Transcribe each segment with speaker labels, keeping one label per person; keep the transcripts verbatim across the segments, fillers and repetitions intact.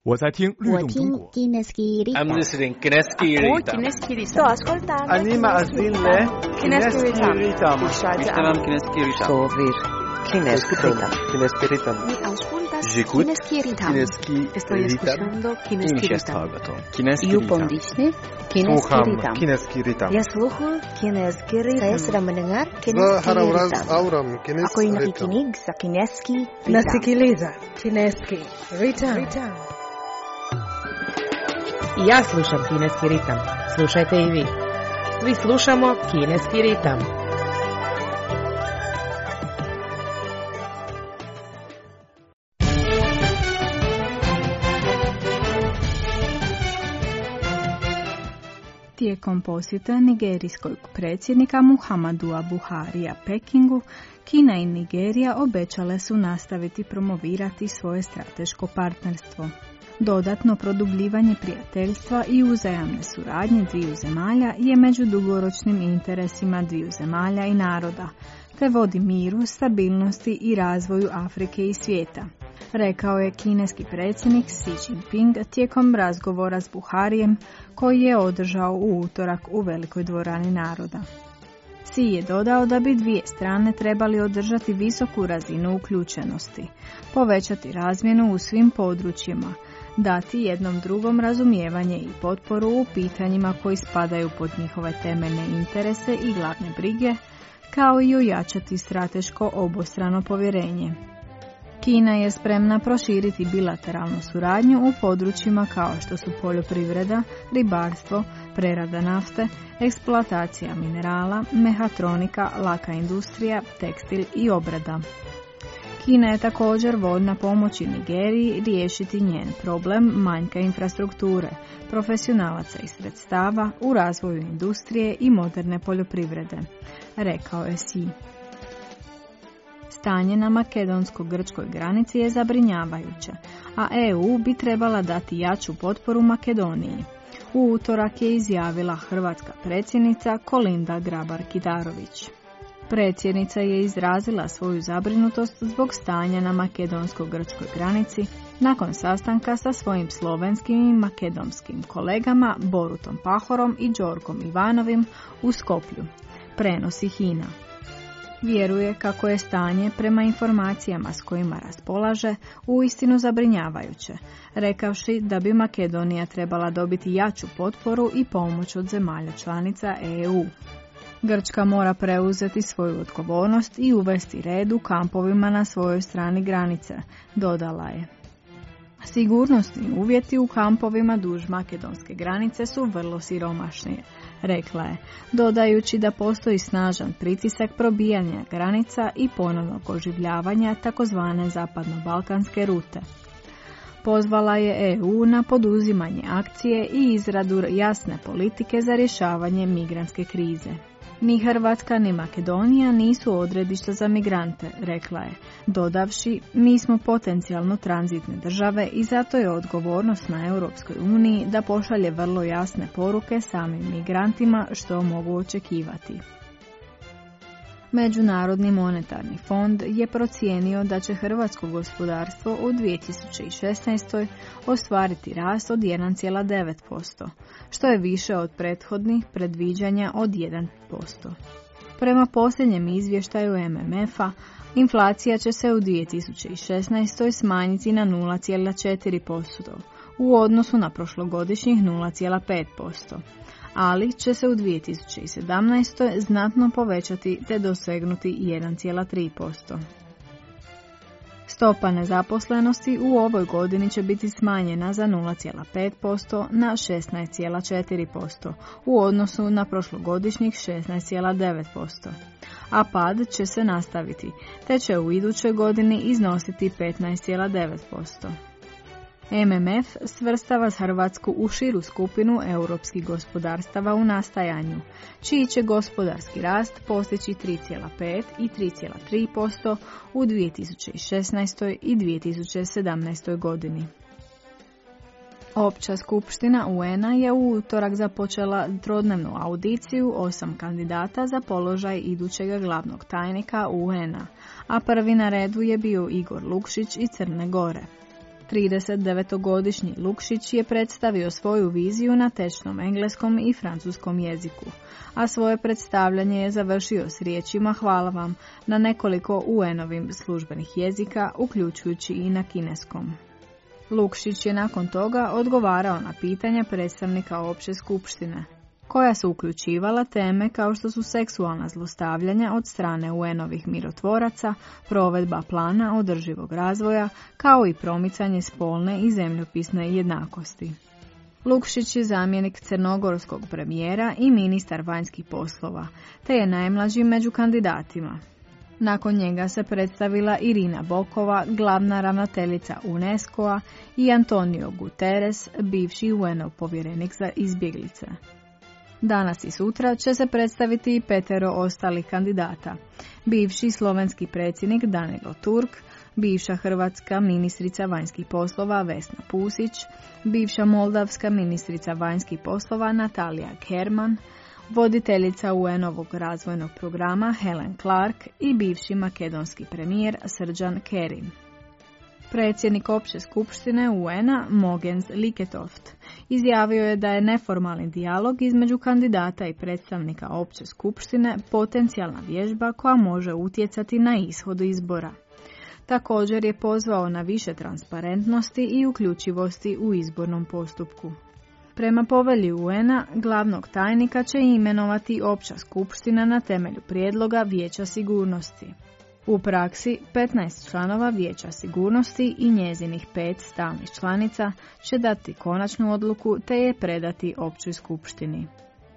Speaker 1: 我在听律动中国。
Speaker 2: I'm listening Kineski Ritam.
Speaker 3: Sto ascoltando.
Speaker 4: Anima azille Kineski Ritam.
Speaker 2: Ishtaram Kineski Ritam.
Speaker 5: Sovir Kineski Ritam.
Speaker 4: Kineski Ritam.
Speaker 3: Mi auscultas
Speaker 2: J'écoute
Speaker 3: Kineski Ritam.
Speaker 4: Kineski
Speaker 3: Estoy escuchando Kineski Ritam.
Speaker 2: Kineski
Speaker 5: You
Speaker 2: Ritam.
Speaker 5: pondisne Kineski
Speaker 4: Sluham
Speaker 5: Ritam.
Speaker 4: Kineski Ritam.
Speaker 3: Ya sluhu Kineski Ritam.
Speaker 5: Saya sedang mendengar
Speaker 6: Za
Speaker 5: Kineski
Speaker 6: harawraz
Speaker 5: Ritam.
Speaker 6: auram
Speaker 3: Ako
Speaker 6: Kineski
Speaker 3: yung
Speaker 6: Ritam.
Speaker 3: nakikinig sa Kineski Ritam.
Speaker 7: Nasikiliza Kineski Ritam. I ja slušam Kineski ritam. Slušajte i vi. Svi slušamo Kineski ritam.
Speaker 8: Tijekom posjeta nigerijskog predsjednika Muhammadua Buharija Pekingu, Kina i Nigerija obećale su nastaviti promovirati svoje strateško partnerstvo. Dodatno produbljivanje prijateljstva i uzajamne suradnje dviju zemalja je među dugoročnim interesima dviju zemalja i naroda, te vodi miru, stabilnosti i razvoju Afrike i svijeta, rekao je kineski predsjednik Xi Jinping tijekom razgovora s Buharijem koji je održao u utorak u Velikoj dvorani naroda. Xi je dodao da bi dvije strane trebali održati visoku razinu uključenosti, povećati razmjenu u svim područjima, dati jednom drugom razumijevanje i potporu u pitanjima koji spadaju pod njihove temeljne interese i glavne brige, kao i ojačati strateško obostrano povjerenje. Kina je spremna proširiti bilateralnu suradnju u područjima kao što su poljoprivreda, ribarstvo, prerada nafte, eksploatacija minerala, mehatronika, laka industrija, tekstil i obrada. Kina je također voljna pomoći Nigeriji riješiti njen problem manjka infrastrukture, profesionalaca i sredstava u razvoju industrije i moderne poljoprivrede, rekao je Xi. Stanje na makedonsko-grčkoj granici je zabrinjavajuće, a E U bi trebala dati jaču potporu Makedoniji. U utorak je izjavila hrvatska predsjednica Kolinda Grabar-Kitarović. Predsjednica je izrazila svoju zabrinutost zbog stanja na makedonsko-grčkoj granici nakon sastanka sa svojim slovenskim i makedonskim kolegama Borutom Pahorom i Đorkom Ivanovim u Skoplju, prenosi Hina. Vjeruje kako je stanje, prema informacijama s kojima raspolaže, uistinu zabrinjavajuće, rekavši da bi Makedonija trebala dobiti jaču potporu i pomoć od zemalja članica E U. Grčka mora preuzeti svoju odgovornost i uvesti red u kampovima na svojoj strani granice, dodala je. Sigurnosni uvjeti u kampovima duž makedonske granice su vrlo siromašni, rekla je, dodajući da postoji snažan pritisak probijanja granica i ponovnog oživljavanja takozvane zapadno-balkanske rute. Pozvala je E U na poduzimanje akcije i izradu jasne politike za rješavanje migrantske krize. Ni Hrvatska ni Makedonija nisu odredišta za migrante, rekla je, dodavši, mi smo potencijalno tranzitne države i zato je odgovornost na Europskoj uniji da pošalje vrlo jasne poruke samim migrantima što mogu očekivati. Međunarodni monetarni fond je procijenio da će hrvatsko gospodarstvo u dvije tisuće šesnaestoj. ostvariti rast od jedan zarez devet posto, što je više od prethodnih predviđanja od jedan posto. Prema posljednjem izvještaju M M F-a, inflacija će se u dvije tisuće šesnaestoj. smanjiti na nula zarez četiri posto u odnosu na prošlogodišnjih nula zarez pet posto. ali će se u dvije tisuće sedamnaestoj. znatno povećati te dosegnuti jedan zarez tri posto. Stopa nezaposlenosti u ovoj godini će biti smanjena za nula zarez pet posto na šesnaest zarez četiri posto u odnosu na prošlogodišnjih šesnaest zarez devet posto, a pad će se nastaviti, te će u idućoj godini iznositi petnaest zarez devet posto. M M F svrstava Hrvatsku u širu skupinu europskih gospodarstava u nastajanju, čiji će gospodarski rast postići tri zarez pet i tri zarez tri posto u dvije tisuće šesnaestoj. i dvije tisuće sedamnaestoj. godini. Opća skupština U N-a je u utorak započela trodnevnu audiciju osam kandidata za položaj idućeg glavnog tajnika U N-a, a prvi na redu je bio Igor Lukšić iz Crne Gore. tridesetdevetogodišnji Lukšić je predstavio svoju viziju na tečnom engleskom i francuskom jeziku, a svoje predstavljanje je završio s riječima hvala vam na nekoliko U N-ovim službenih jezika, uključujući i na kineskom. Lukšić je nakon toga odgovarao na pitanja predstavnika opće skupštine, koja su uključivala teme kao što su seksualna zlostavljanja od strane U N-ovih mirotvoraca, provedba plana održivog razvoja, kao i promicanje spolne i zemljopisne jednakosti. Lukšić je zamjenik crnogorskog premijera i ministar vanjskih poslova, te je najmlađi među kandidatima. Nakon njega se predstavila Irina Bokova, glavna ravnateljica UNESCO-a, i Antonio Guterres, bivši U N-ov povjerenik za izbjeglice. Danas i sutra će se predstaviti i petero ostalih kandidata. Bivši slovenski predsjednik Danilo Turk, bivša hrvatska ministrica vanjskih poslova Vesna Pusić, bivša moldavska ministrica vanjskih poslova Natalija Kerman, voditeljica U N-ovog razvojnog programa Helen Clark i bivši makedonski premijer Srđan Kerim. Predsjednik opće skupštine U N-a Mogens Lykketoft izjavio je da je neformalni dijalog između kandidata i predstavnika opće skupštine potencijalna vježba koja može utjecati na ishod izbora. Također je pozvao na više transparentnosti i uključivosti u izbornom postupku. Prema povelji U N-a, glavnog tajnika će imenovati opća skupština na temelju prijedloga Vijeća sigurnosti. U praksi, petnaest članova Vijeća sigurnosti i njezinih pet stalnih članica će dati konačnu odluku te je predati općoj skupštini.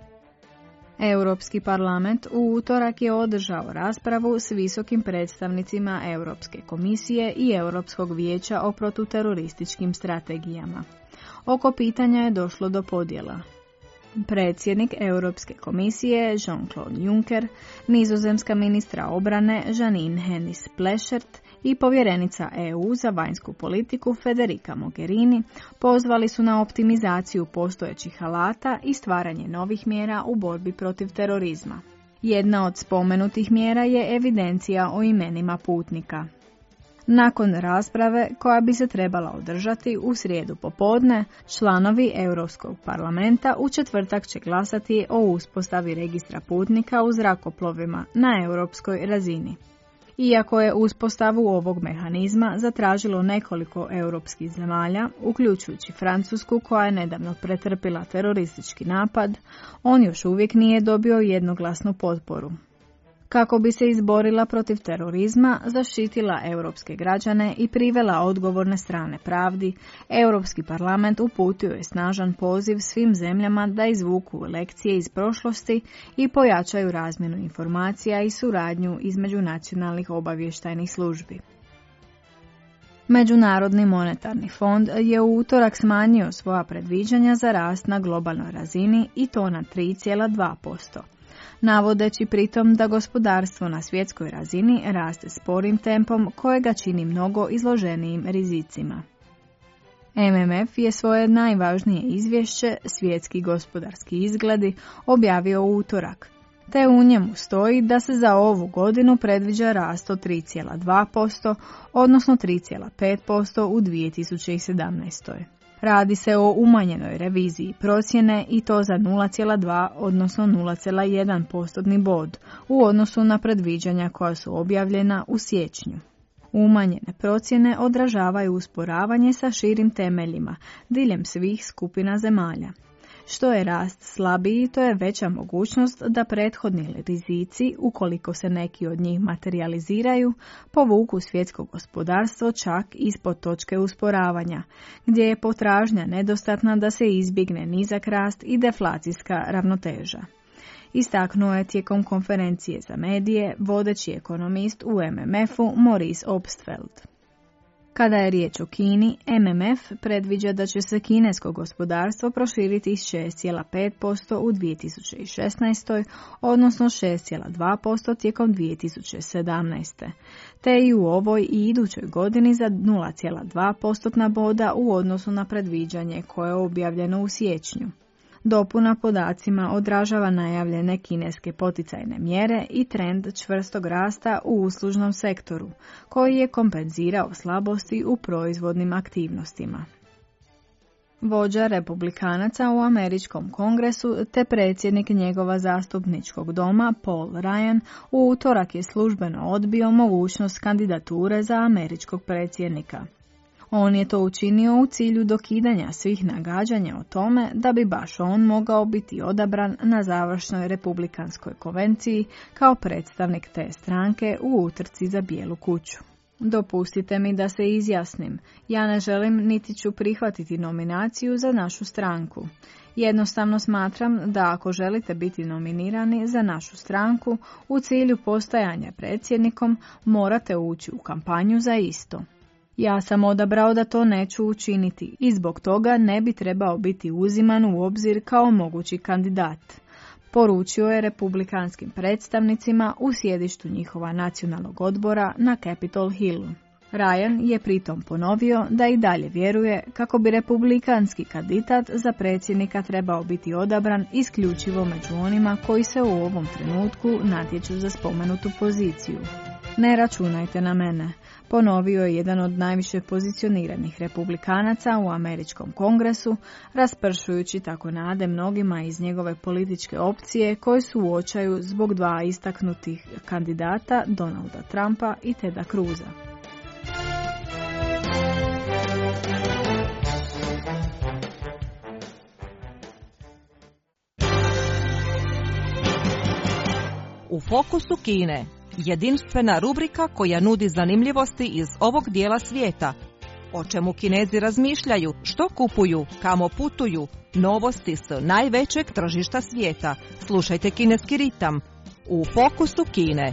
Speaker 8: Europski parlament u utorak je održao raspravu s visokim predstavnicima Europske komisije i Europskog vijeća o protuterorističkim strategijama. Oko pitanja je došlo do podjela. Predsjednik Europske komisije Jean-Claude Juncker, nizozemska ministra obrane Janine Hennis-Plasschaert i povjerenica E U za vanjsku politiku Federica Mogherini pozvali su na optimizaciju postojećih alata i stvaranje novih mjera u borbi protiv terorizma. Jedna od spomenutih mjera je evidencija o imenima putnika. Nakon rasprave koja bi se trebala održati u srijedu popodne, članovi Europskog parlamenta u četvrtak će glasati o uspostavi registra putnika u zrakoplovima na europskoj razini. Iako je uspostavu ovog mehanizma zatražilo nekoliko europskih zemalja, uključujući Francusku koja je nedavno pretrpila teroristički napad, on još uvijek nije dobio jednoglasnu potporu. Kako bi se izborila protiv terorizma, zaštitila europske građane i privela odgovorne strane pravdi, Europski parlament uputio je snažan poziv svim zemljama da izvuku lekcije iz prošlosti i pojačaju razmjenu informacija i suradnju između nacionalnih obavještajnih službi. Međunarodni monetarni fond je u utorak smanjio svoja predviđanja za rast na globalnoj razini i to na tri zarez dva posto. Navodeći pritom da gospodarstvo na svjetskoj razini raste sporim tempom kojega čini mnogo izloženijim rizicima. M M F je svoje najvažnije izvješće, Svjetski gospodarski izgledi, objavio u utorak, te u njemu stoji da se za ovu godinu predviđa rast od tri zarez dva posto, odnosno tri zarez pet posto u dvije tisuće sedamnaestoj. Radi se o umanjenoj reviziji procjene i to za nula zarez dva, odnosno nula zarez jedan postotni bod u odnosu na predviđanja koja su objavljena u siječnju. Umanjene procjene odražavaju usporavanje sa širim temeljima diljem svih skupina zemalja. Što je rast slabiji, to je veća mogućnost da prethodni rizici, ukoliko se neki od njih materijaliziraju, povuku svjetsko gospodarstvo čak ispod točke usporavanja, gdje je potražnja nedostatna da se izbjegne nizak rast i deflacijska ravnoteža. Istaknuo je tijekom konferencije za medije vodeći ekonomist u M M F-u Maurice Obstfeld. Kada je riječ o Kini, M M F predviđa da će se kinesko gospodarstvo proširiti s šest zarez pet posto u dvije tisuće šesnaestoj, odnosno šest zarez dva posto tijekom dvije tisuće sedamnaeste, te i u ovoj i idućoj godini za nula zarez dva postotna boda u odnosu na predviđanje koje je objavljeno u siječnju. Dopuna podacima odražava najavljene kineske poticajne mjere i trend čvrstog rasta u uslužnom sektoru, koji je kompenzirao slabosti u proizvodnim aktivnostima. Vođa republikanaca u američkom kongresu te predsjednik njegova zastupničkog doma Paul Ryan u utorak je službeno odbio mogućnost kandidature za američkog predsjednika. On je to učinio u cilju dokidanja svih nagađanja o tome da bi baš on mogao biti odabran na završnoj republikanskoj konvenciji kao predstavnik te stranke u utrci za Bijelu kuću. Dopustite mi da se izjasnim. Ja ne želim niti ću prihvatiti nominaciju za našu stranku. Jednostavno smatram da ako želite biti nominirani za našu stranku u cilju postajanja predsjednikom, morate ući u kampanju za isto. Ja sam odabrao da to neću učiniti i zbog toga ne bi trebao biti uziman u obzir kao mogući kandidat, poručio je republikanskim predstavnicima u sjedištu njihova nacionalnog odbora na Capitol Hillu. Ryan je pritom ponovio da i dalje vjeruje kako bi republikanski kandidat za predsjednika trebao biti odabran isključivo među onima koji se u ovom trenutku natječu za spomenutu poziciju. Ne računajte na mene, ponovio je jedan od najviše pozicioniranih republikanaca u američkom kongresu, raspršujući tako nade mnogima iz njegove političke opcije koji su u očaju zbog dva istaknutih kandidata Donalda Trumpa i Teda Cruza.
Speaker 1: U fokusu Kine. Jedinstvena rubrika koja nudi zanimljivosti iz ovog dijela svijeta. O čemu Kinezi razmišljaju, što kupuju, kamo putuju, novosti s najvećeg tržišta svijeta. Slušajte Kineski ritam u fokusu Kine.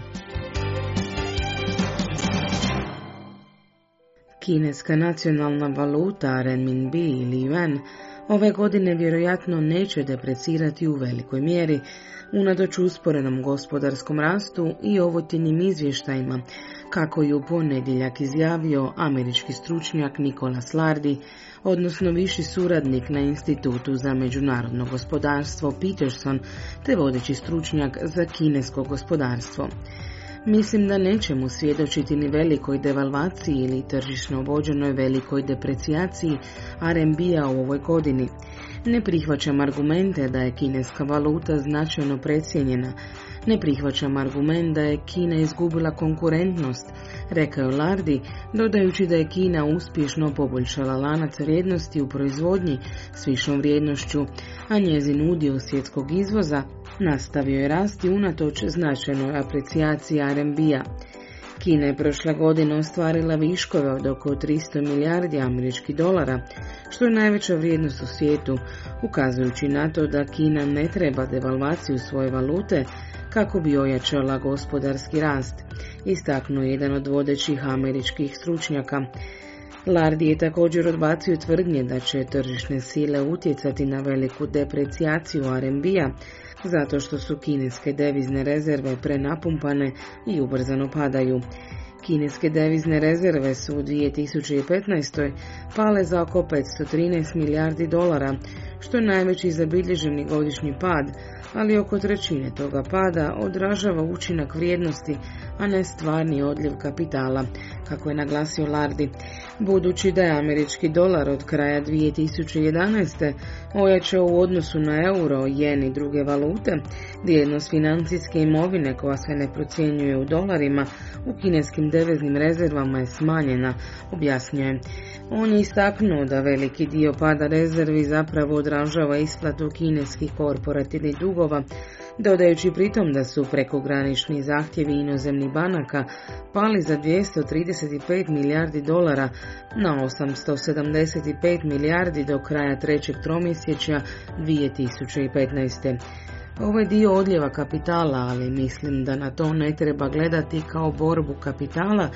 Speaker 7: Kineska nacionalna valuta renminbi ili yuan ove godine vjerojatno neće deprecirati u velikoj mjeri, unatoč usporenom gospodarskom rastu i ovotjenim izvještajima, kako je u ponedjeljak izjavio američki stručnjak Nicholas Lardy, odnosno viši suradnik na Institutu za međunarodno gospodarstvo Peterson, te vodeći stručnjak za kinesko gospodarstvo. Mislim da nećemo svjedočiti ni velikoj devalvaciji ili tržišno vođenoj velikoj deprecijaciji R M B-a u ovoj godini. Ne prihvaćam argumente da je kineska valuta značajno precijenjena. Ne prihvaćam argument da je Kina izgubila konkurentnost, rekao je Lardy, dodajući da je Kina uspješno poboljšala lanac vrijednosti u proizvodnji s višom vrijednošću, a njezin udio svjetskog izvoza nastavio je rasti unatoč značajnoj aprecijaciji R M B-a. Kina je prošle godine ostvarila viškove od oko tristo milijardi američkih dolara, što je najveća vrijednost u svijetu, ukazujući na to da Kina ne treba devalvaciju svoje valute kako bi ojačala gospodarski rast, istaknuo jedan od vodećih američkih stručnjaka. Lardy je također odbacio tvrdnje da će tržišne sile utjecati na veliku deprecijaciju R M B-a, zato što su kineske devizne rezerve prenapumpane i ubrzano padaju. Kineske devizne rezerve su u dvije tisuće petnaestoj. pale za oko petsto trinaest milijardi dolara, što je najveći zabilježeni godišnji pad, ali oko trećine toga pada odražava učinak vrijednosti, a ne stvarni odljev kapitala, kako je naglasio Lardy. Budući da je američki dolar od kraja dvije tisuće jedanaeste. ojačao u odnosu na euro, jen i druge valute, vrijednost financijske imovine koja se ne procjenjuje u dolarima u kineskim deviznim rezervama je smanjena, objasnio je. On je istaknuo da veliki dio pada rezervi zapravo odražava isplatu kineskih korporativnih dugova, dodajući pritom da su prekogranični zahtjevi inozemnih banaka pali za dvjesto trideset pet milijardi dolara na osamsto sedamdeset pet milijardi do kraja trećeg tromjesečja dvije tisuće petnaeste. Ovo je dio odljeva kapitala, ali mislim da na to ne treba gledati kao borbu kapitala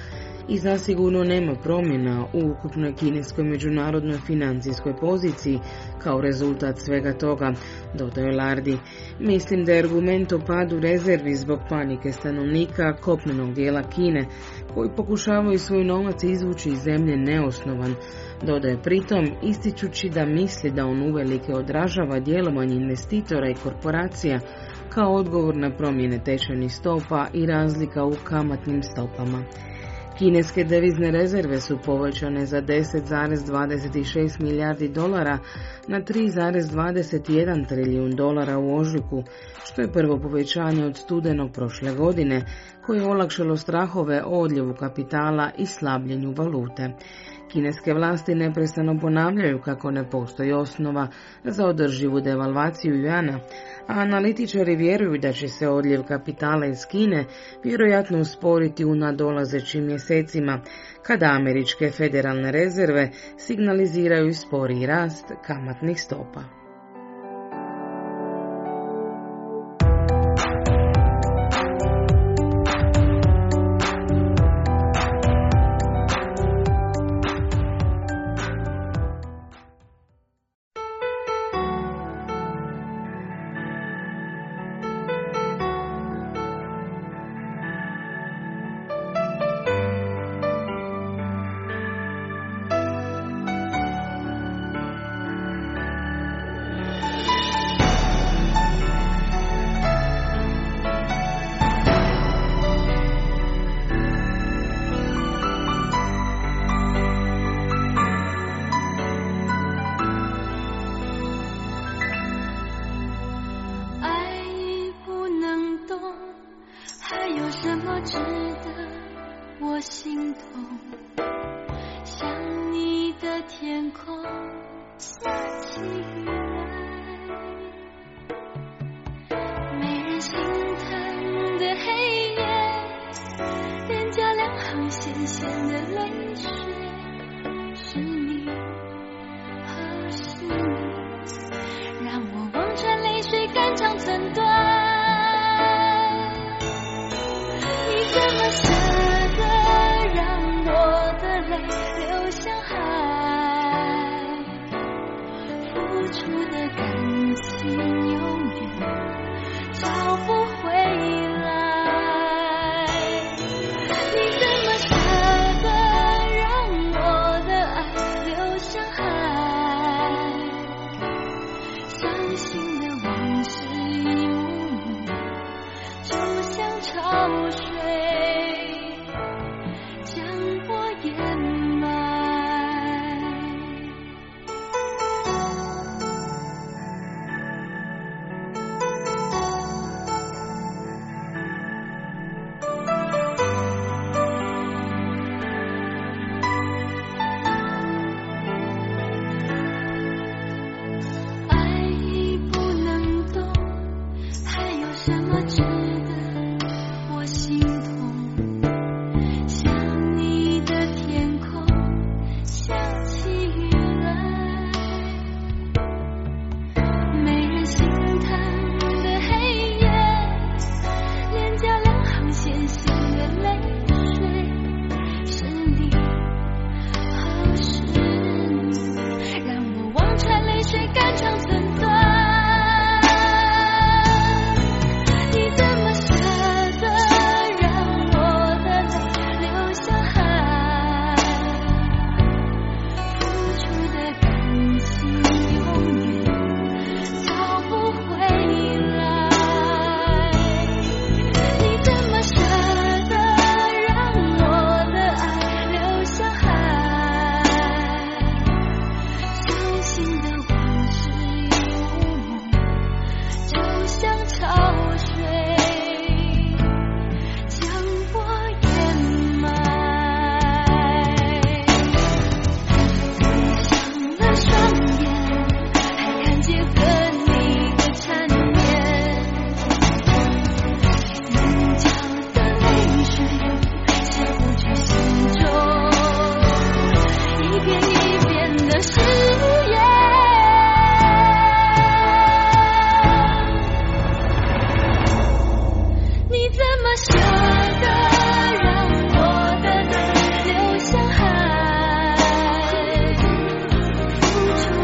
Speaker 7: i zasigurno nema promjena u ukupnoj kineskoj međunarodnoj financijskoj poziciji kao rezultat svega toga, dodao je Lardi. Mislim da je argument o padu rezervi zbog panike stanovnika kopnenog dijela Kine, koji pokušavaju svoj novac izvući iz zemlje, neosnovan, dodaje pritom ističući da misli da on uvelike odražava djelovanje investitora i korporacija kao odgovor na promjene tečajnih stopa i razlika u kamatnim stopama. Kineske devizne rezerve su povećane za deset zarez dvadeset šest milijardi dolara na tri zarez dvadeset jedan trilijun dolara u ožujku, što je prvo povećanje od studenog prošle godine, koje je olakšalo strahove o odljevu kapitala i slabljenju valute. Kineske vlasti neprestano ponavljaju kako ne postoji osnova za održivu devalvaciju juana, a analitičari vjeruju da će se odljev kapitala iz Kine vjerojatno usporiti u nadolazećim mjesecima, kada američke federalne rezerve signaliziraju sporiji rast kamatnih stopa.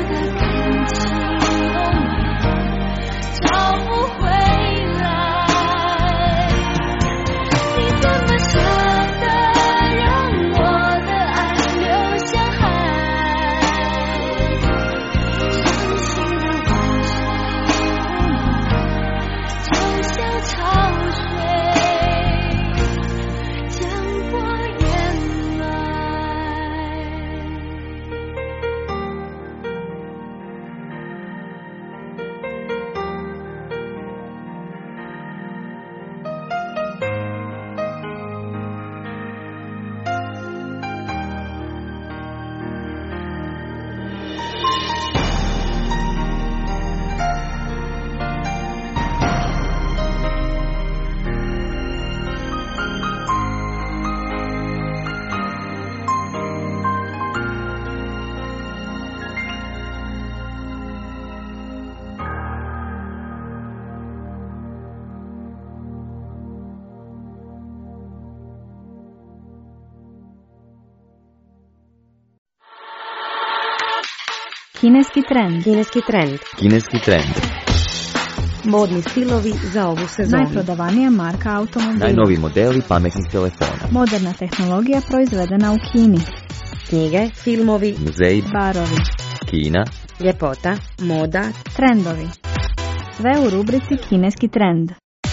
Speaker 8: Kineski trend.
Speaker 5: Kineski trend.
Speaker 2: Kineski trend.
Speaker 5: Modni stilovi za ovu sezonu.
Speaker 8: Najprodavanija marka automobila.
Speaker 2: Najnoviji modeli pametnih telefona.
Speaker 8: Moderna tehnologija proizvedena u Kini.
Speaker 5: Knjige, filmovi,
Speaker 2: muzeji,
Speaker 8: barovi,
Speaker 2: Kina,
Speaker 5: ljepota, moda,
Speaker 8: trendovi. Sve u rubrici Kineski trend.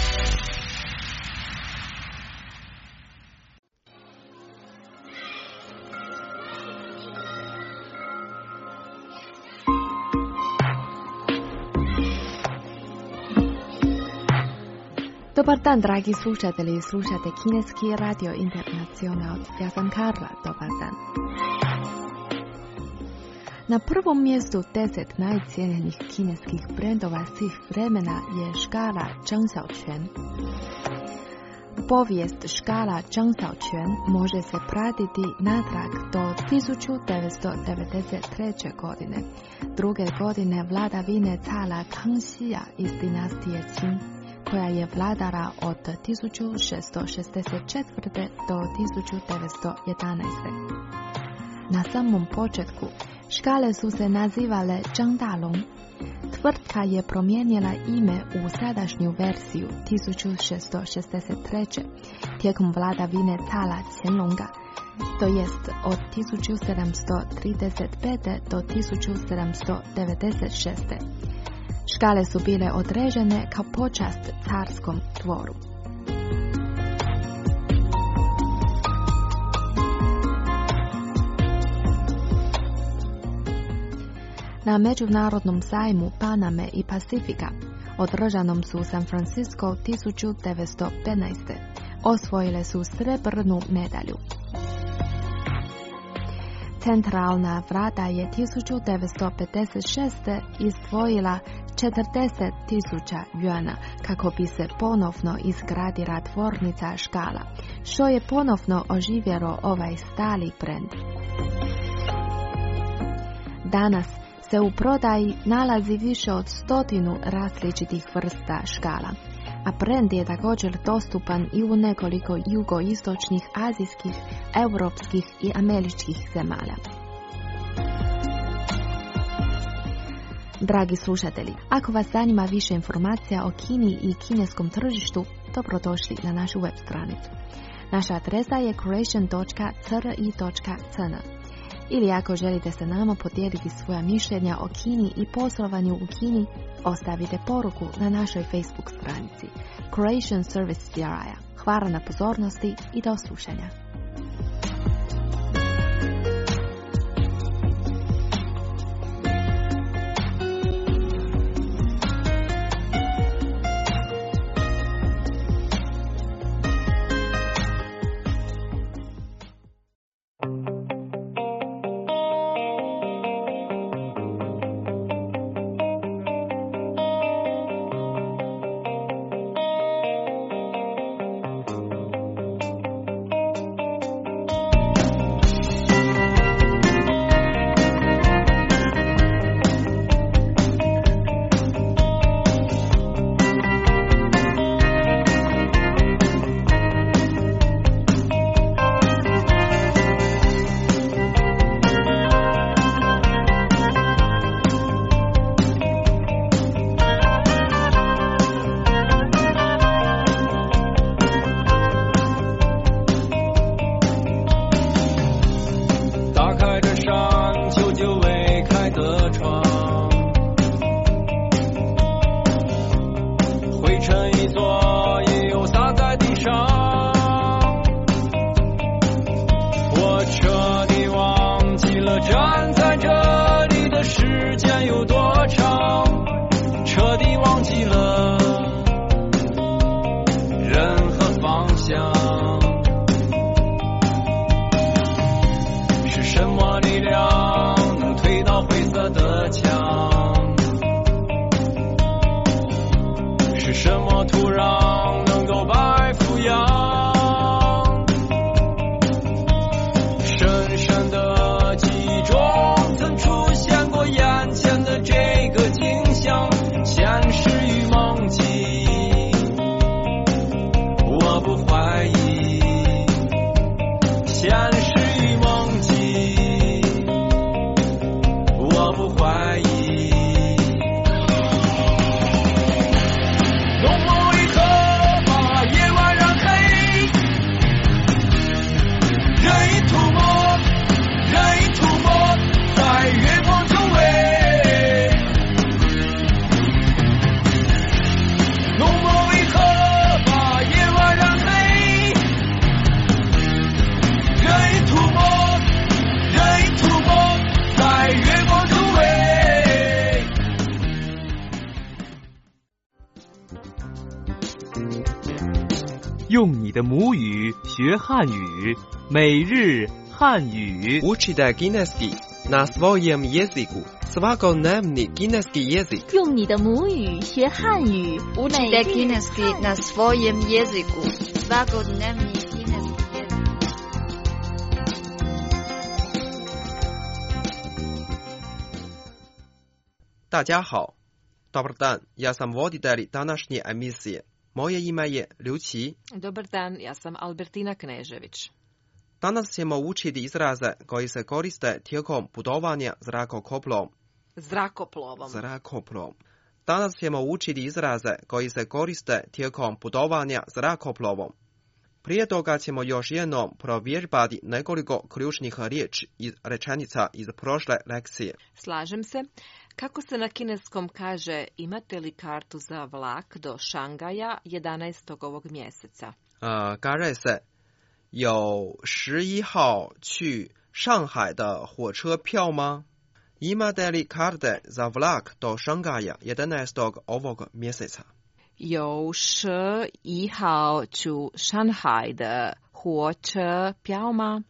Speaker 3: Dobar dan, dragi slušatelji, slušate Kineski radio internacional. Ja sam Karla, dobar dan. Na prvom mjestu deset najcijenjenih kineskih brendova svih vremena je škala Zhang Xiaoquan. Povijest škala Zhang Xiaoquan može se pratiti natrag do tisuću devetsto devedeset treće. godine, druge godine vladavine cara Kangxija iz dinastije Qing, koja je vladara od tisuću šesto šezdeset četvrte. do tisuću devetsto jedanaeste. Na samom početku škale su se nazivale Zhang Dalong. Tvrtka je promijenila ime u sadašnju verziju tisuću šesto šezdeset treće. tijekom vladavine cara Qianlonga, to jest od tisuću sedamsto trideset pete. do tisuću sedamsto devedeset šeste. Škale su bile određene kao počast carskom dvoru. Na međunarodnom sajmu Paname i Pacifika, održanom su u San Francisco tisuću devetsto petnaeste. osvojile su srebrnu medalju. Centralna vlada je tisuću devetsto pedeset šeste. izdvojila četrdeset tisuća juana kako bi se ponovno izgradila tvornica škala, što je ponovno oživjelo ovaj stari brend. Danas se u prodaji nalazi više od stotinu različitih vrsta škala, a brend je također dostupan i u nekoliko jugoistočnih, azijskih, europskih i američkih zemalja. Dragi slušatelji, ako vas zanima više informacija o Kini i kineskom tržištu, dobrodošli na našu web stranicu. Naša adresa je croatian dot c r i dot c n. Ili ako želite se nama podijeliti svoja mišljenja o Kini i poslovanju u Kini, ostavite poruku na našoj Facebook stranici Croatian Service C R I. Hvala na pozornosti i do slušanja.
Speaker 6: 你左右洒在地上，我彻底忘记了站在这里的时间有多长，彻底忘记了人和方向。是什么力量能推倒灰色的墙？是什么土壤能够把爱抚养？深深的记忆中曾出现过眼前的这个景象，现实与梦境我不怀疑，现实与梦境我不怀疑。浓墨一刻把夜晚染黑，任意涂抹，任意涂抹在月光周围。浓墨一刻把夜晚染黑，任意涂抹，任意涂抹在月光周围。
Speaker 9: 用你的母语学汉语，每日汉语。
Speaker 10: Учите кінеський на своєму язику. Svakodневний кінеський язик.
Speaker 11: 用你的母语学汉语，
Speaker 12: Учите кінеський на своєму язику. Svakodневний кінеський язик.
Speaker 10: 大家好. Добрий день, я сам водитель današnje emisije. Moje ime je Ljuči.
Speaker 1: Dobar dan, ja sam Albertina Knežević.
Speaker 10: Danas ćemo učiti izraze koji se koriste tijekom putovanja zrakoplovom.
Speaker 1: Zrakoplovom.
Speaker 10: Zrakoplovom. Danas ćemo učiti izraze koji se koriste tijekom putovanja zrakoplovom. Prije toga ćemo još jednom provježbati nekoliko ključnih riječi i rečenica iz prošle lekcije.
Speaker 1: Slažem se. Kako se na kineskom kaže imate li kartu za vlak do Šangaja jedanaestog ovog mjeseca?
Speaker 10: Uh, kaže se 有十一号去上海的火车票吗? Imate li karte za vlak do Šangaja jedanaestog ovog mjeseca?
Speaker 1: 有十一号去上海的火车票吗?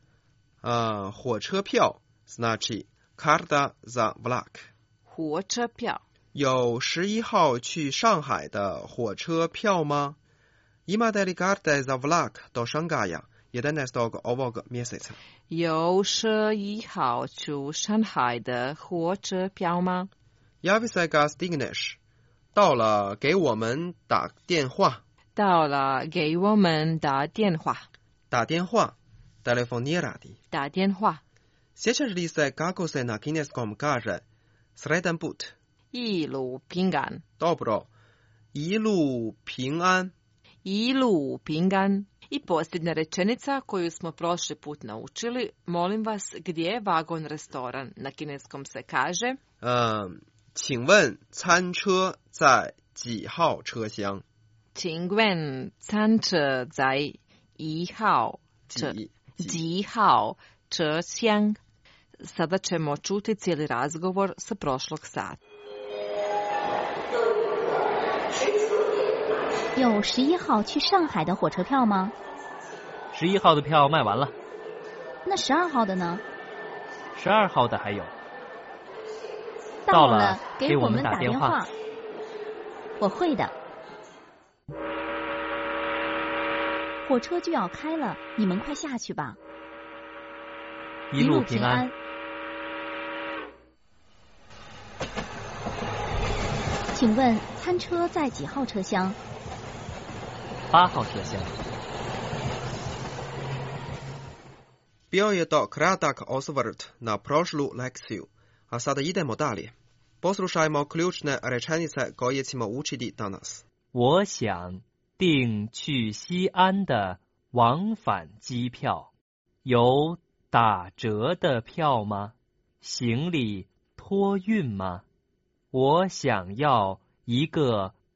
Speaker 10: Uh, 火车票 znači karta za vlak.
Speaker 1: 火车票.
Speaker 10: 有十一号去上海的火车票吗? Imate li karte za vlak do Šangaja jedanaestog ovog mjeseca?
Speaker 1: 有十一号去上海的火车票吗?
Speaker 10: Javi se kad stigneš. 到了给我们打电话.
Speaker 1: 到了给我们打电话.
Speaker 10: 打电话 telefonirati.
Speaker 1: 打电话.
Speaker 10: Sjećaš li se kako se na kineskom kaže sretan put?
Speaker 1: 一路平安.
Speaker 10: Dobro. 一路平安.
Speaker 1: 一路平安. I posljednja rečenica koju smo prošli put naučili, molim vas, gdje je vagon restoran? Na kineskom se kaže...
Speaker 10: Um, 请问餐车在几号车厢?
Speaker 1: 请问餐车在一号车几号车厢? Sada ćemo čuti cijeli razgovor sa prošlog sata.
Speaker 11: 有十一号去上海的火车票吗？
Speaker 9: 十一号的票卖完了。
Speaker 11: 那十二号的呢？
Speaker 9: 十二号的还有。
Speaker 11: 到了，给我们打电话。我会的。火车就要开了，你们快下去吧。
Speaker 9: 一路平安。
Speaker 11: 请问餐车在几号车厢？
Speaker 9: 八号车厢。
Speaker 10: Bio je to kratak osvrt na prošlu lekciju, a sada idemo dalje. Poslušajmo ključne rečenice koje ćemo učiti danas.
Speaker 9: 我想订去西安的往返机票，有打折的票吗？行李托运吗？我想要一个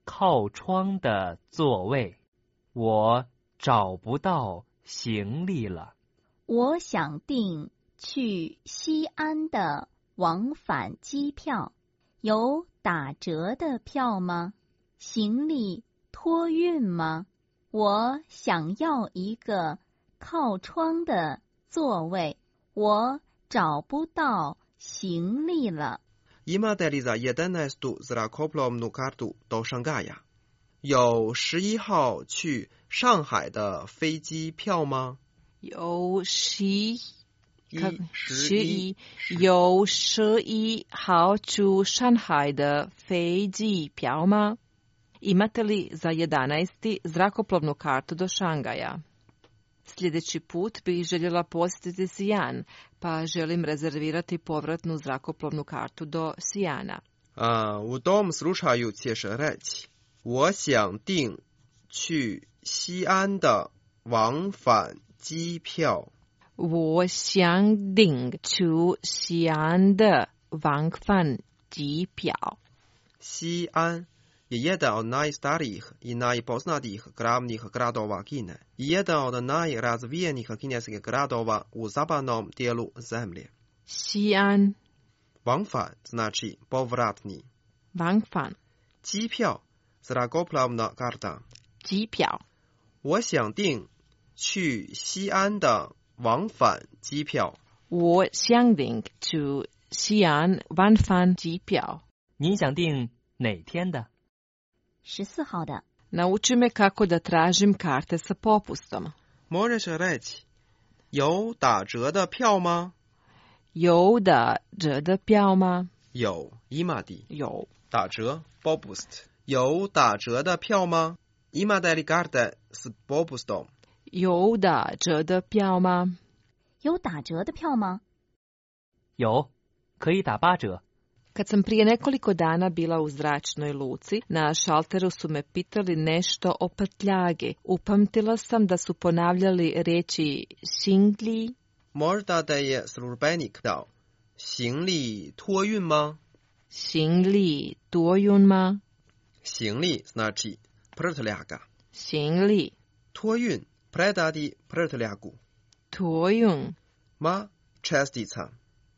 Speaker 9: 靠窗的座位，我找不到行李了。
Speaker 11: 我想订去西安的往返机票，有打折的票吗？行李托运吗？我想要一个靠窗的座位，我找不到行李了。
Speaker 10: Ima li za jedenaestu zrakoplovnu kartu do Šanghaja. 有十一号去上海的飞机票吗？
Speaker 1: 有十一
Speaker 10: 十一
Speaker 1: 有十一号去上海的飞机票吗？Imate li za jedanaesti zrakoplovnu kartu do Šangaja? Sljedeći put bih željela posjetiti Sijan, pa želim rezervirati povratnu zrakoplovnu kartu do Sijana.
Speaker 10: Uh, u tom slučaju ćeš reći, 我想订去西安的往返机票。
Speaker 1: 我想订去西安的往返机票。
Speaker 10: 西安je jedan od najstarijih i najpoznatijih glavnih gradova Kine i jedan od najrazvijenijih kineskih gradova u zapadnom dijelu zemlje.
Speaker 1: Xi'an.
Speaker 10: 往返 znači povratni.
Speaker 1: 往返。
Speaker 10: 机票 zrakoplovna karta.
Speaker 1: 机票。
Speaker 10: 我想订去西安的往返机票。
Speaker 1: 我想订去西安往返机票。
Speaker 9: 您想订哪天的？
Speaker 11: 十四号的。
Speaker 1: Nauči me kako da tražim karte sa popustom.
Speaker 10: Možeš reći, 有打折的票吗？
Speaker 1: 有打折的票吗？
Speaker 10: 有 imadi
Speaker 1: 有
Speaker 10: 打折 popust 有打折的票吗？ imate li karte s popustom
Speaker 1: 有打折的票吗？
Speaker 11: 有打折的票吗？
Speaker 9: 有，可以打八折。
Speaker 1: Kad sam prije nekoliko dana bila u zračnoj luci, na šalteru su me pitali nešto o prtljagi. Upamtila sam da su ponavljali riječi singli.
Speaker 10: Možda da je službenik dao, 行李托运吗？
Speaker 1: 行李托运吗？
Speaker 10: 行李 znači prtljaga.
Speaker 1: 行李
Speaker 10: 托运 predati prtljagu.
Speaker 1: 托运
Speaker 10: ma čestica.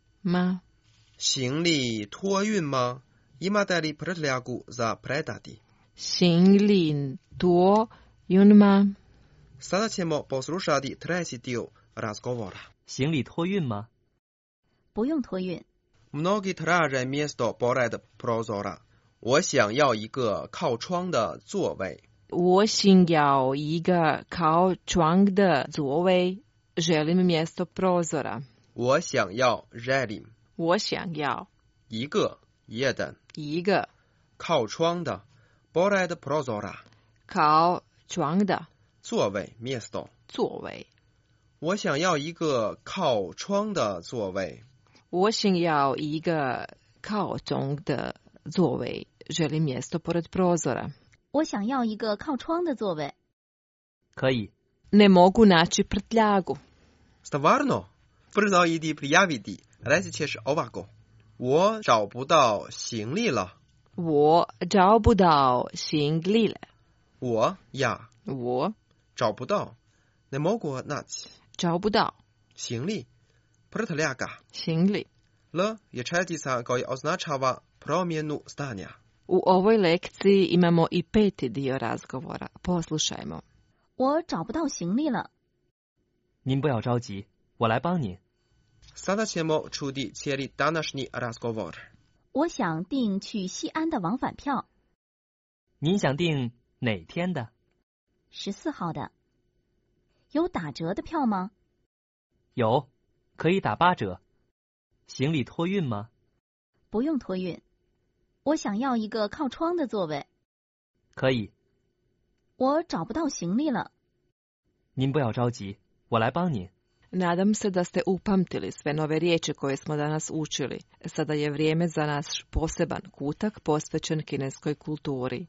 Speaker 1: ma
Speaker 10: 行李托运吗？ imate li prtljagu za predati?
Speaker 1: 行李托运吗？
Speaker 10: Sada ćemo poslušati treći dio razgovora.
Speaker 9: 行李托运吗？
Speaker 11: 不用托运。
Speaker 10: Mnogi traže mjesto pored prozora. 我想要一个靠窗的座位。
Speaker 1: 我想要一个靠窗的座位。Želim mjesto prozora.
Speaker 10: 我想要 želim.
Speaker 1: 我想要
Speaker 10: 一个 jedan
Speaker 1: 一个
Speaker 10: 靠窗的 pored prozora
Speaker 1: 靠窗的
Speaker 10: 座位 mjesto
Speaker 1: 座位。
Speaker 10: 我想要一个靠窗的座位。
Speaker 1: 我想要一个靠窗的座位。Želim mjesto pored prozora.
Speaker 11: 我想要一个靠窗的座位。
Speaker 9: 可以。
Speaker 1: Ne mogu naći prtljagu.
Speaker 10: Stvarno? Brzo idi prijaviti. Reći ćeš ovako. 我找不到行李了。
Speaker 1: 我找不到行李了。
Speaker 10: 我 ja
Speaker 1: 我
Speaker 10: 找不到 ne mogu naći
Speaker 1: 找不到
Speaker 10: 行李 prtljaga
Speaker 1: 行李
Speaker 10: l je čestica koja označava promjenu stanja.
Speaker 1: U ovoj lekciji imamo i peti dio razgovora. Poslušajmo.
Speaker 11: 我找不到行李了。
Speaker 9: 您不要着急，我来帮您。
Speaker 10: Sada ćemo čuti cijeli današnji razgovor.
Speaker 11: 我想订去西安的往返票。
Speaker 9: 您想订哪天的？
Speaker 11: 十四号的。有打折的票吗？
Speaker 9: 有，可以打八折。行李托运吗？
Speaker 11: 不用托运。我想要一个靠窗的座位。
Speaker 9: 可以。
Speaker 11: 我找不到行李了。
Speaker 9: 您不要着急，我来帮您。
Speaker 1: Nadam se da ste upamtili sve nove riječi koje smo danas učili. Sada je vrijeme za naš poseban kutak posvećen kineskoj kulturi.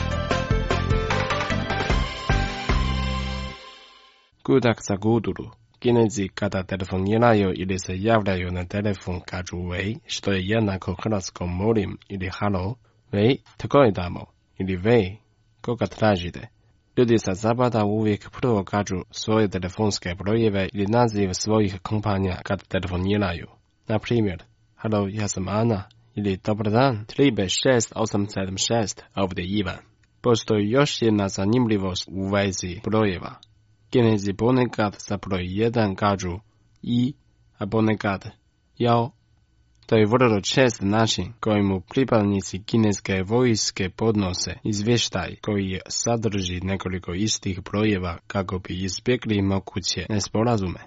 Speaker 13: Kutak za kulturu. Кинези kada telefon jelaju ili se javljaju na telefon kažu vej, što je jednako hrvatskom molim ili halo, vej, tako je damo, ili vej, koga tražite. Ljudi sa zapada uvijek prvo kažu svoje telefonske brojeve ili naziv svojih kompanija kad telefoniraju. Na primjer, halo, ja sam Ana, ili dobar dan, tri be šest osam sedam šest, ovdje Ivan. Postoji još jedna zanimljivost u vezi brojeva. Kinezi ponekad za broj jedan kažu i, a ponekad jao. To je vrlo čest način kojemu pripadnici kineske vojske podnose izvještaj koji sadrži nekoliko istih brojeva kako bi izbjegli moguće nesporazume.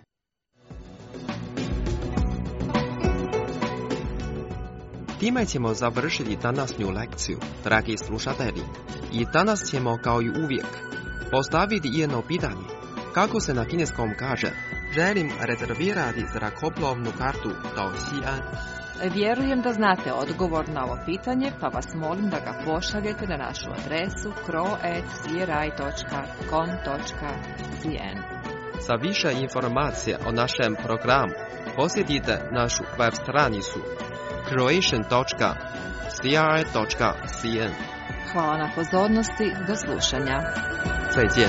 Speaker 10: Time ćemo završiti današnju lekciju, dragi slušatelji. I danas ćemo, kao i uvijek, postaviti jedno pitanje. Kako se na kineskom kaže, želim rezervirati zrakoplovnu kartu do Xi'an?
Speaker 1: Vjerujem da znate odgovor na ovo pitanje, pa vas molim da ga pošaljete na našu adresu crow at c r i dot com dot c n.
Speaker 10: Za više informacija o našem programu posjetite našu web stranicu croatian dot c r i dot c n.
Speaker 1: Hvala na pozornosti, do slušanja.
Speaker 10: 再见。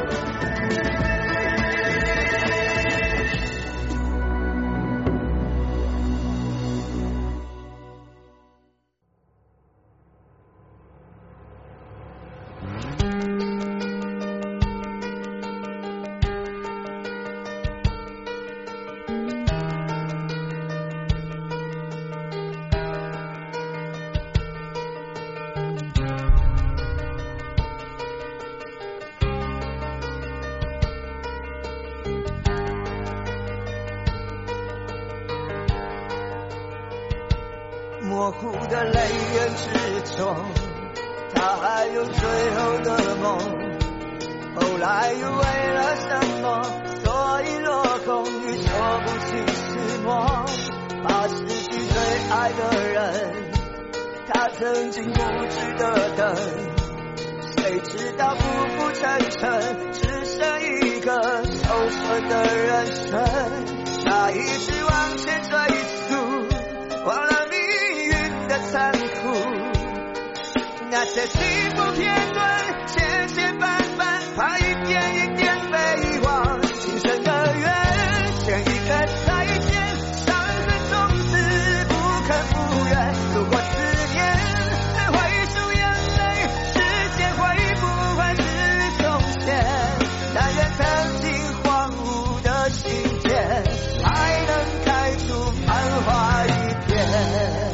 Speaker 14: 模糊的泪眼之中，他还有最后的梦。后来又为了什么，所以落空与说不清失望，怕失去最爱的人。他曾经固执的等，谁知道浮浮沉沉，只剩一个受损的人生。他一直往前追逐，忘了残酷，那些幸福片段，千千万万，怕一点一点被遗忘。今生的缘，前一个再见，伤痕从此不肯复原。如果思念能会数眼泪，时间会不会是从前？但愿曾经荒芜的心间，还能开出繁华一片。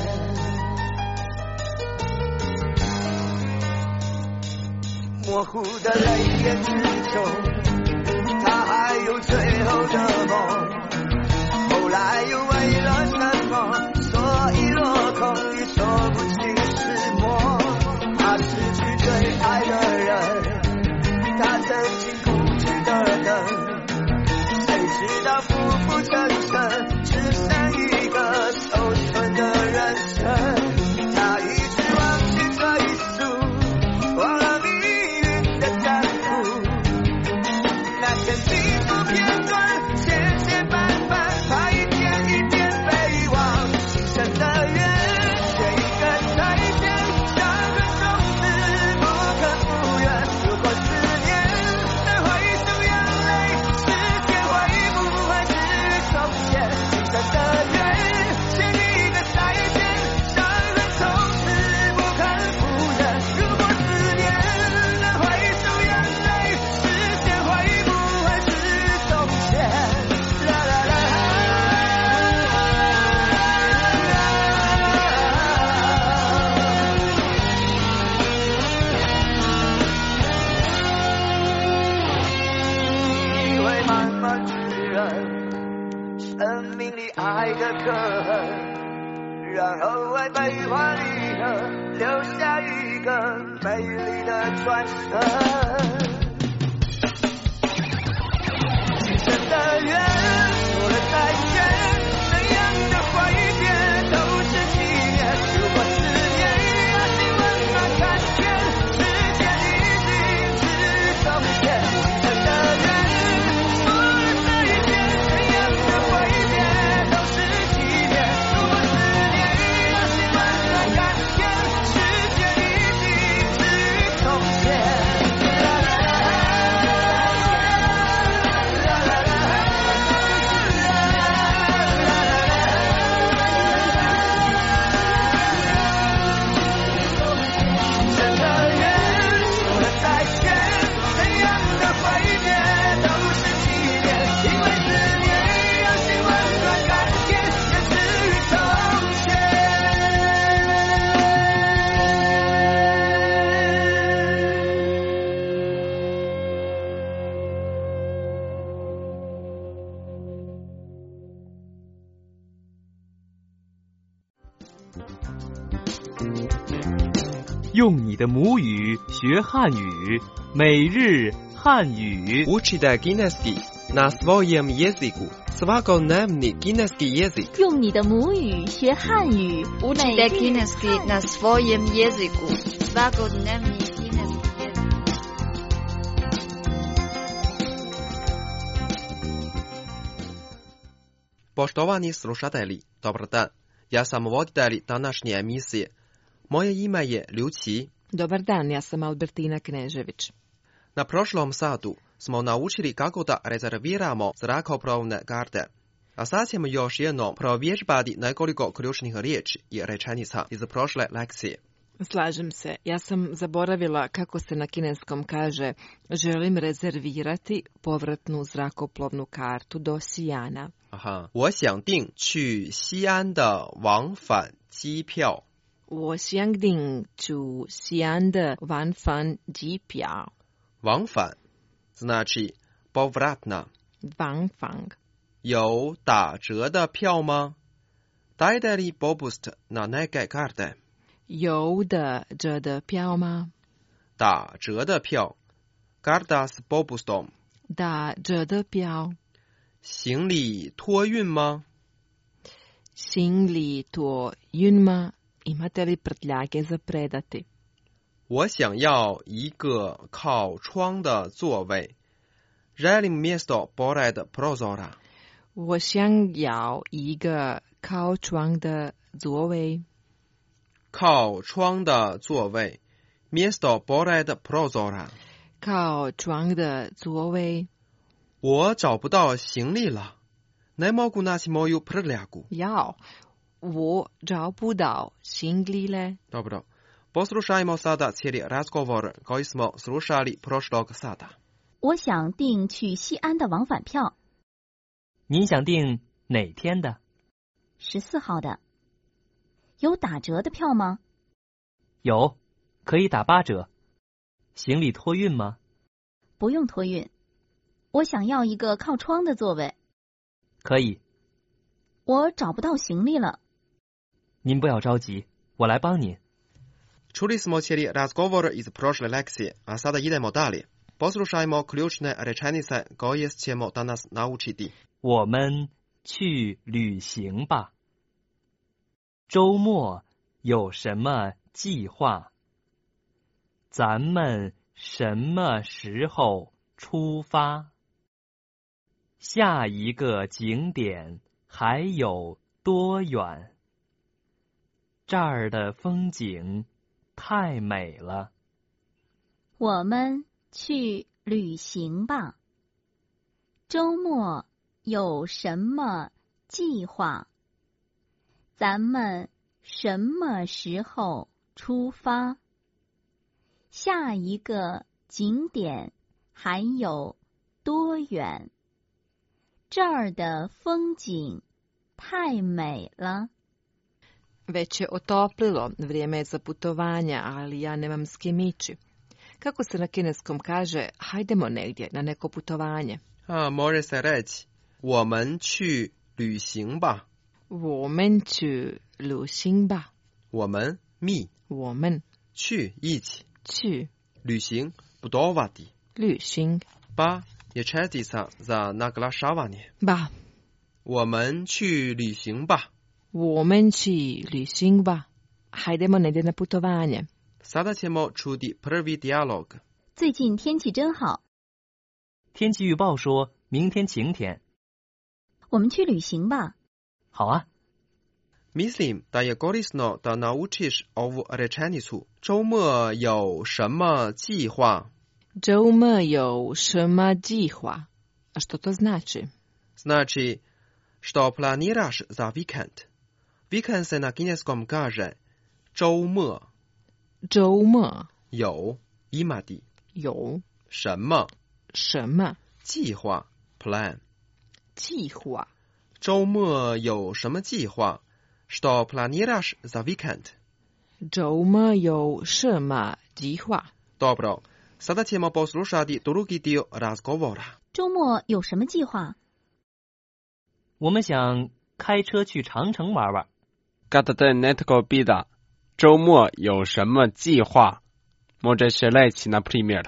Speaker 14: 模糊的泪眼之中，他还有最后的梦。后来又为了什么，所以落空与说不清失落。他失去最爱的人，他曾经固执的等，谁知道浮浮沉沉，只剩一个受损的人生。他一直往前追溯，忘了幸福片段，千千万万，怕一点一点被遗忘。今生的缘，选一个再见，伤痕从此不肯复原。如果思念能会数眼泪，时间会不会是从前？今生的缘，选一个再见，伤痕从此不肯复原。如果思念能会数眼泪，时间会不生命里爱的刻痕，然后爱悲欢离合，留下一个美丽的转身。今生的缘，说了再见，怎样的挥别都是纪念。如果思念让心温暖看见，时间已经是从前。今生的缘，说了再见。
Speaker 9: 用你的母语学汉语，每日汉语。
Speaker 10: Učite kineski na svojem jeziku. Svakodnevni kineski jezik.
Speaker 11: 用你的母语学汉语，
Speaker 12: Učite kineski na svojem jeziku. Svakodnevni kineski jezik.
Speaker 10: Poštovani slušatelji, dobar dan. Ja sam voditelj današnje emisije. Moje ime je Ljuci.
Speaker 7: Dobar dan, ja sam Albertina Knežević.
Speaker 10: Na prošlom satu smo naučili kako da rezerviramo zrakoplovne karte. A sad ćemo još jednom provježbati nekoliko ključnih riječi i rečenica iz prošle lekcije.
Speaker 7: Slažem se, ja sam zaboravila kako se na kineskom kaže želim rezervirati povratnu zrakoplovnu kartu do Xijana.
Speaker 10: Aha, 我想订去西安的往返机票。
Speaker 7: 我想订去西安的往返机票。
Speaker 10: 往返 znači povratna.
Speaker 7: 往返
Speaker 10: 有打折的票吗？ Dajete li popust na neke karte?
Speaker 7: 有打折的票吗？
Speaker 10: 打折的票 karta s popustom.
Speaker 7: 打折的票。
Speaker 10: 行李托运吗？
Speaker 7: 行李托运吗？ Imate li prtljage za predati?
Speaker 10: 我想要一个靠窗的座位。Želim mjesto pored prozora.
Speaker 7: 我想要一个靠窗的座位。
Speaker 10: 靠窗的座位 mjesto pored prozora.
Speaker 7: 靠窗的座位。
Speaker 10: 我找不到行李了。Ne mogu naći moju prtljagu.
Speaker 7: Jao, 我找不到行李了。
Speaker 10: Dobro. Poslušajmo sada cijeli razgovor koji smo slušali prošlog sata.
Speaker 11: 我想订去西安的往返票。
Speaker 9: 您想订哪天的？
Speaker 11: 十四号的。有打折的票吗？
Speaker 9: 有，可以打八折。行李托运吗？
Speaker 11: 不用托运。我想要一个靠窗的座位。
Speaker 9: 可以。
Speaker 11: 我找不到行李了。
Speaker 9: 您不要着急，我来帮您。
Speaker 10: Čuli smo cijeli razgovor iz prošle lekcije, a sada idemo dalje. Poslušajmo ključne rečenice koje ćemo danas naučiti.
Speaker 9: 我们去旅行吧。周末有什么计划？咱们什么时候出发？下一个景点还有多远？这儿的风景太美了。
Speaker 11: 我们去旅行吧。周末有什么计划？咱们什么时候出发？下一个景点还有多远？这儿的风景太美了。
Speaker 7: Već je otoplilo, vrijeme je za putovanja, ali ja nemam s kim ići. Kako se na kineskom kaže, hajdemo negdje na neko putovanje?
Speaker 10: A, može se reći, 我们去旅行吧。
Speaker 7: 我们去旅行吧。
Speaker 10: 我们 mi
Speaker 7: 我们
Speaker 10: 去一起
Speaker 7: 去
Speaker 10: 旅行 putovati
Speaker 7: 旅行
Speaker 10: ba je čestica za naglašavanje.
Speaker 7: ba
Speaker 10: 我们去旅行吧。
Speaker 7: 我们去旅行吧。Hajdemo negdje na putovanje.
Speaker 10: Sada ćemo čuti prvi dijalog.
Speaker 11: 最近天气真好。
Speaker 9: 天气预报说明天晴天。
Speaker 11: 我们去旅行吧。
Speaker 9: 好啊。
Speaker 10: Mislim da je korisno da naučiš ovu rečenicu. 周末有什么计划？
Speaker 7: 周末有什么计划？ A što to znači?
Speaker 10: Znači, što planiraš za vikend? Vikend se na kineskom kaže 周末。
Speaker 7: 周末
Speaker 10: 有 imati
Speaker 7: 有
Speaker 10: 什么
Speaker 7: 什么
Speaker 10: 计划 plan
Speaker 7: 计划。
Speaker 10: 周末有什么计划？ Što planiraš za vikend?
Speaker 7: 周末有什么计划？
Speaker 10: Dobro, sada ćemo poslušati drugi dio razgovora.
Speaker 11: 周末有什么计划？
Speaker 9: 我们想开车去长城玩玩。
Speaker 13: Kada te netko pita, 周末有什么计划? Može se reći, na primjer,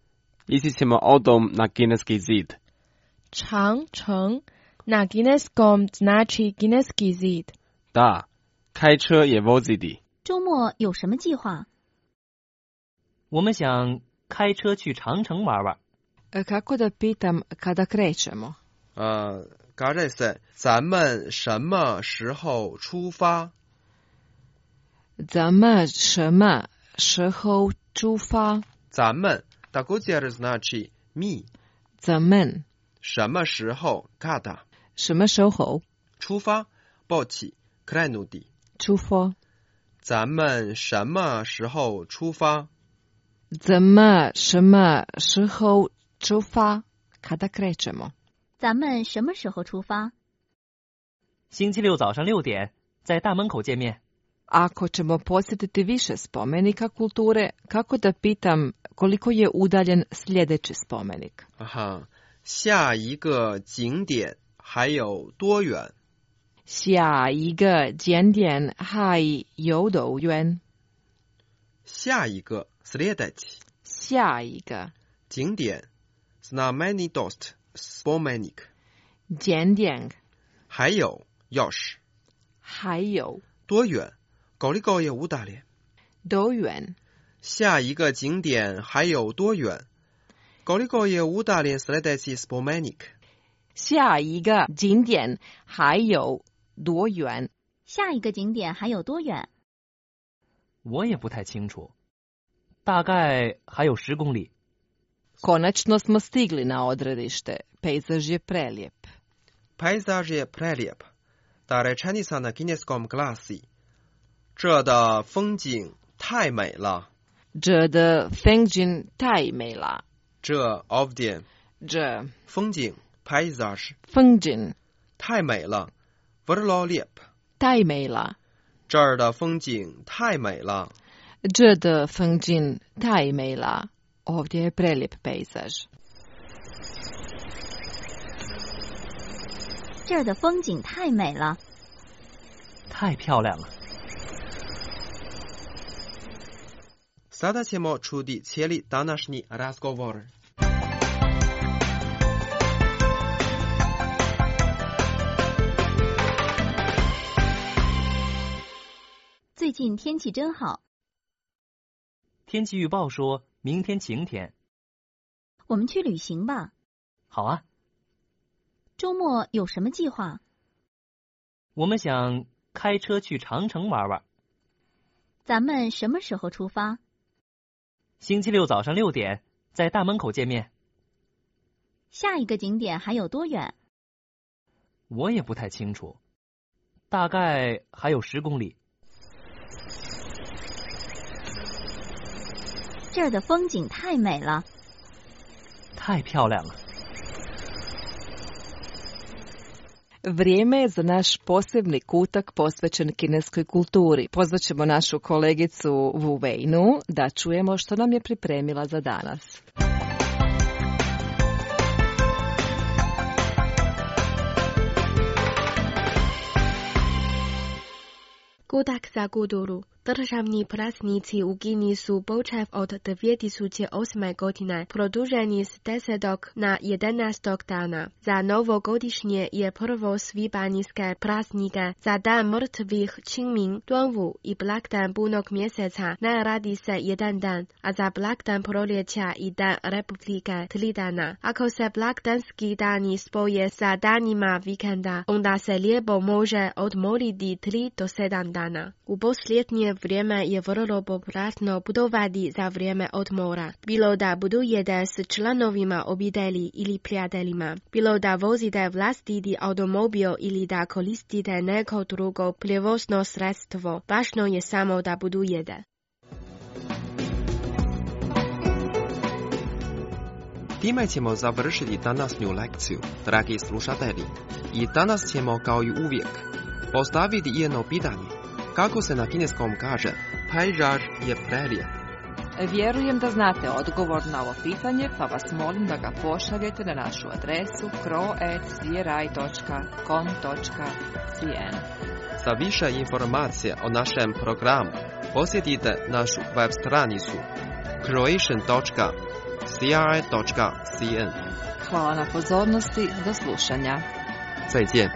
Speaker 13: ići ćemo autom na kineski zid.
Speaker 3: 长城 na kineskom znači kineski zid.
Speaker 13: Da, 开车也 voziti.
Speaker 11: 周末有什么计划？
Speaker 9: 我们想开车去长城玩玩。
Speaker 1: Kako da pitam kada krećemo?
Speaker 10: 呃 kaže se 咱们什么时候出发？
Speaker 1: 咱们什么时候出发？
Speaker 10: 咱们 također znači mi.
Speaker 1: 咱们
Speaker 10: 什么时候 kada?
Speaker 1: 什么时候
Speaker 10: 出发 poći krenuti.
Speaker 1: 出发？
Speaker 10: 咱们什么时候出发？
Speaker 1: 咱们什么时候出发？ Kada krećemo?
Speaker 11: 咱们什么时候出发？
Speaker 9: 星期六早上六点，在大门口见面。
Speaker 1: Ako ćemo posjetiti više spomenika kulture, kako da pitam koliko je udaljen sljedeći spomenik?
Speaker 10: Aha, 下一个景点还有多远？
Speaker 1: 下一个景点还有多远？
Speaker 10: 下一个 sljedeći
Speaker 1: 下一个
Speaker 10: 景点 znamenitost spomenik
Speaker 1: 景点
Speaker 10: 还有 još
Speaker 1: 还有
Speaker 10: 多远 koliko je udaljen
Speaker 1: 多远？
Speaker 10: 下一个景点还有多远 koliko je udaljen sljedeći spomenik
Speaker 1: 下一个景点还有多远？
Speaker 11: 下一个景点还有多远？
Speaker 9: 我也不太清楚，大概还有十公里。
Speaker 1: Konačno smo stigli na odredište. Pejzaž je prelijep.
Speaker 10: Pejzaž je prelijep. Ta rečenica na kineskom glasi 这的风景太美了。
Speaker 1: 这的风景太美了。
Speaker 10: 这 ovdje
Speaker 1: 这
Speaker 10: 风景 pejzaž
Speaker 1: 风景
Speaker 10: 太美了 vrlo lijep
Speaker 1: 太美了。
Speaker 10: 这儿的风景太美了。
Speaker 1: 这的风景太美了。 Ovdje je prelijep pejzaž.
Speaker 11: 这儿的风景太美了。
Speaker 9: 太漂亮了。
Speaker 10: Sada ćemo čuti cijeli današnji razgovor.
Speaker 11: 最近天气真好。
Speaker 9: 天气预报说明天晴天。
Speaker 11: 我们去旅行吧。
Speaker 9: 好啊。
Speaker 11: 周末有什么计划？
Speaker 9: 我们想开车去长城玩玩。
Speaker 11: 咱们什么时候出发？
Speaker 9: 星期六早上六点，在大门口见面。
Speaker 11: 下一个景点还有多远？
Speaker 9: 我也不太清楚，大概还有十公里。
Speaker 11: 这儿的风景太美了。
Speaker 9: 太漂亮了。
Speaker 1: Vrijeme je za naš posebni kutak posvećen kineskoj kulturi. Pozvaćemo našu kolegicu Wu Weinu da čujemo što nam je pripremila za danas.
Speaker 3: Kutak za kulturu. Državni praznici u Kini su počev od dvije tisuće osme godine produženi s desetog na jedanaestog dana. Za novogodišnje je prvo svibanjske praznike, za dan mrtvih Qingming, Duanwu i blagdan punog mjeseca ne radi se jedan dan, a za blagdan proljeća i dan republike tri dana. Ako se blagdanski dani spoje sa danima vikenda, onda se lijepo može odmoriti tri do sedam dana. U posljednje vrijeme je vrlo popratno putovati za vrijeme odmora. Bilo da budujete s članovima obitelji ili prijateljima. Bilo da vozite vlastiti automobil ili da koristite neko drugo prijevozno sredstvo. Važno je samo da budujete.
Speaker 10: Time ćemo završiti današnju lekciju, dragi slušatelji. I danas ćemo kao i uvijek postaviti jedno pitanje. Kako se na kineskom kaže, pejzaž je prelijep?
Speaker 1: Vjerujem da znate odgovor na ovo pitanje, pa vas molim da ga pošaljete na našu adresu kro at c r i dot com dot c n.
Speaker 10: Za više informacija o našem programu posjetite našu web stranicu croatian dot c r i dot c n.
Speaker 1: Hvala na pozornosti, do slušanja.
Speaker 10: 再见。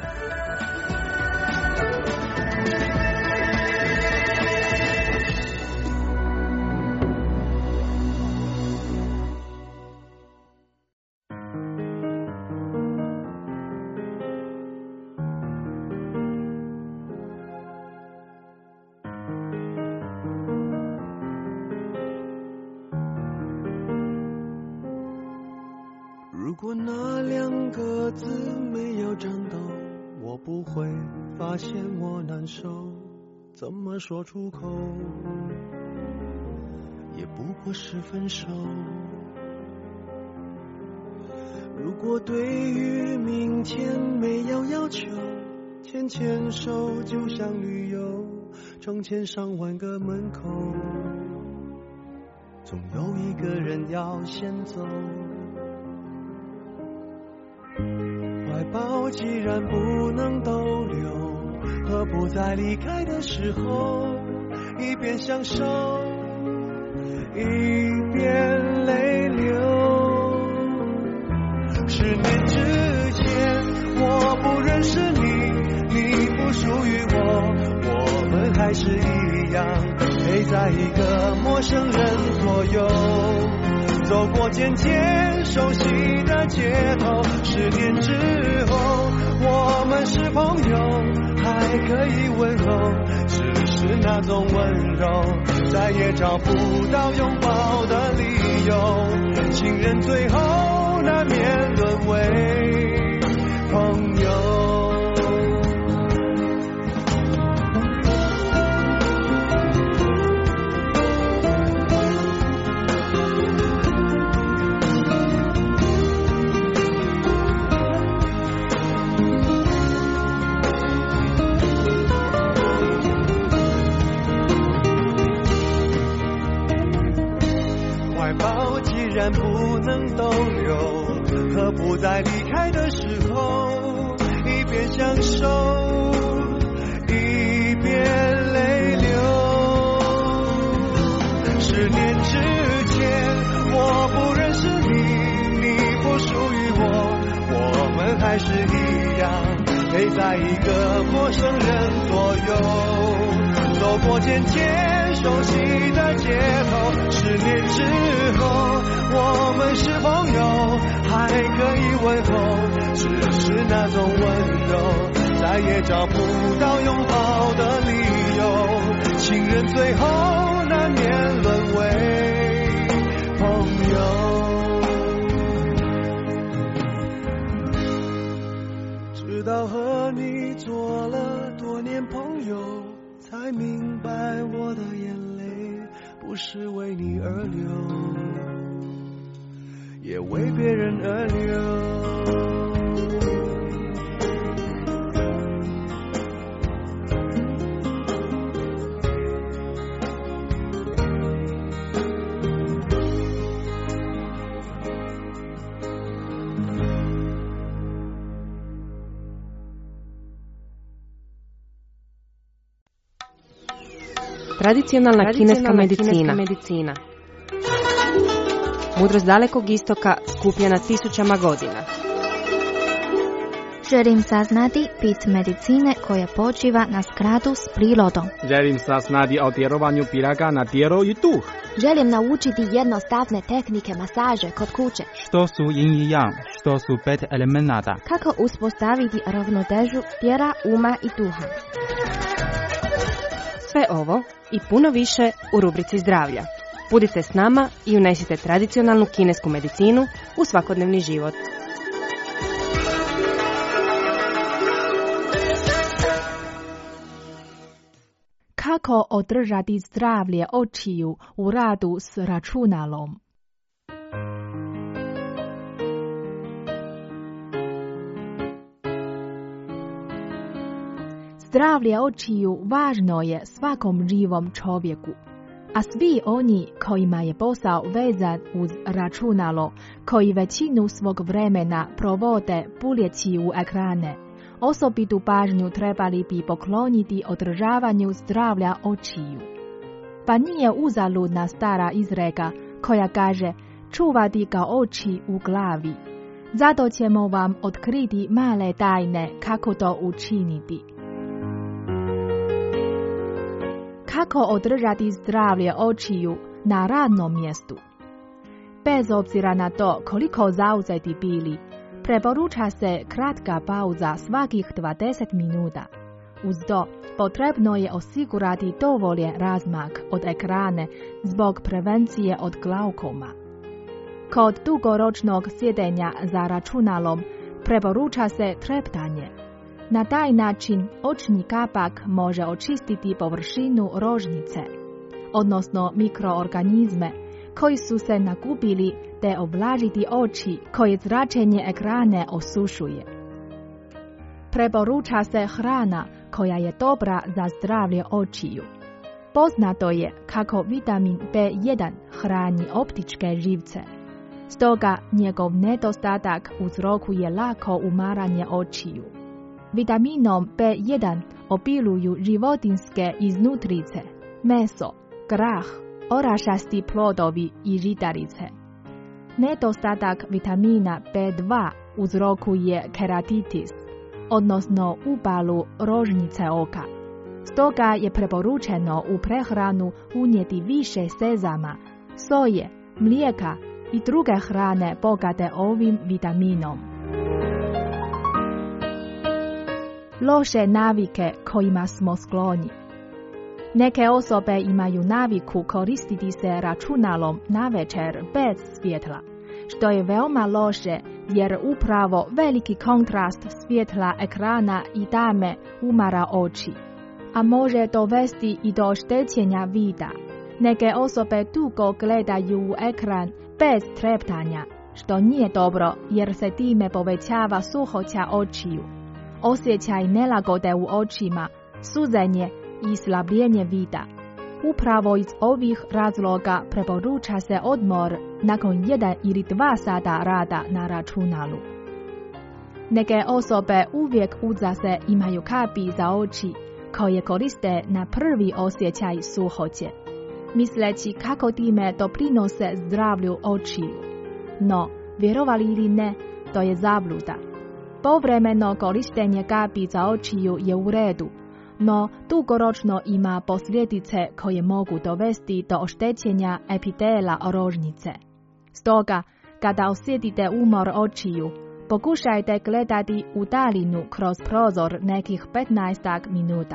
Speaker 6: 如果那两个字没有颤抖，我不会发现我难受，怎么说出口，也不过是分手。如果对于明天没有要求，牵牵手就像旅游，成千上万个门口，总有一个人要先走。怀抱既然不能逗留，何不在离开的时候，一边享受，一边泪流。十年之前我不认识你，你不属于我，我们还是一样陪在一个陌生人左右，走过渐渐熟悉的街头。十年之后我们是朋友，还可以问候，只是那种温柔再也找不到拥抱的理由，情人最后难免沦为朋友。既然不能逗留，何不在离开的时候，一边享受，一边泪流。十年之前我不认识你，你不属于我，我们还是一样陪在一个陌生人左右，走过渐渐熟悉的街头。十年之后我们是朋友，还可以问候，只是那种温柔再也找不到拥抱的理由，情人最后难免沦为朋友。直到和你做了多年朋友，才明白我的眼泪不是为你而流，也为别人而流。
Speaker 5: Tradicionalna kineska medicina. medicina. Mudrost dalekog istoka skupljena tisućama godina.
Speaker 15: Želim saznati bit medicine koja počiva na skladu s prirodom.
Speaker 16: Želim saznati o djelovanju piraga na tijelo i duh.
Speaker 17: Želim naučiti jednostavne tehnike masaže kod kuće.
Speaker 18: Što su yin i yang, što su pet elemenata.
Speaker 17: Kako uspostaviti ravnotežu tijela, uma i duha.
Speaker 5: Sve ovo i puno više u rubrici zdravlja. Budite s nama i unesite tradicionalnu kinesku medicinu u svakodnevni život.
Speaker 8: Kako održati zdravlje očiju u radu s računalom? Zdravlje očiju važno je svakom živom čovjeku, a svi oni kojima je posao vezan uz računalo, koji većinu svog vremena provode puljeći u ekrane, Osobitu pažnju trebali bi pokloniti održavanju zdravlja očiju. Pa nije uzaludna stara izreka koja kaže čuvati ga oči u glavi. Zato ćemo vam otkriti male tajne kako to učiniti. Kako održati zdravlje očiju na radnom mjestu? Bez obzira na to koliko zauzeti bili, preporuča se kratka pauza svakih dvadeset minuta. Uz to potrebno je osigurati dovoljan razmak od ekrane zbog prevencije od glaukoma. Kod dugoročnog sjedenja za računalom preporuča se treptanje. Na taj način očni kapak može očistiti površinu rožnice, odnosno mikroorganizme koji su se nakupili te oblažiti oči koje zračenje ekrane osušuje. Preporuča se hrana koja je dobra za zdravlje očiju. Poznato je kako vitamin B jedan hrani optičke živce. Stoga njegov nedostatak uzrokuje lako umaranje očiju. Vitaminom B jedan obiluju životinjske iznutrice, meso, grah, orašasti plodovi i žitarice. Nedostatak vitamina B dva uzrokuje keratitis, odnosno upalu rožnice oka. Stoga je preporučeno u prehranu unijeti više sezama, soje, mlijeka i druge hrane bogate ovim vitaminom. Loše navike kojima smo skloni. Neke osobe imaju naviku koristiti se računalom navečer bez svjetla, što je veoma loše jer upravo veliki kontrast svjetla ekrana i tame umara oči, a može dovesti i do oštećenja vida. Neke osobe dugo gledaju u ekran bez treptanja, što nije dobro jer se time povećava suhoća očiju, osjećaj nelagode u očima, suzenje i slabljenje vida. Upravo iz ovih razloga preporuča se odmor nakon jedan ili dva sata rada na računalu. Neke osobe uvijek uzase imaju kapi za oči koje koriste na prvi osjećaj suhoće, misleći kako time doprinose zdravlju očiju. No, vjerovali ili ne, to je zabluda. Povremeno korištenje kapi za očiju je u redu, no dugoročno ima posljedice koje mogu dovesti do oštećenja epitela rožnice. Stoga, kada osjetite umor očiju, pokušajte gledati u daljinu kroz prozor nekih petnaest minuta.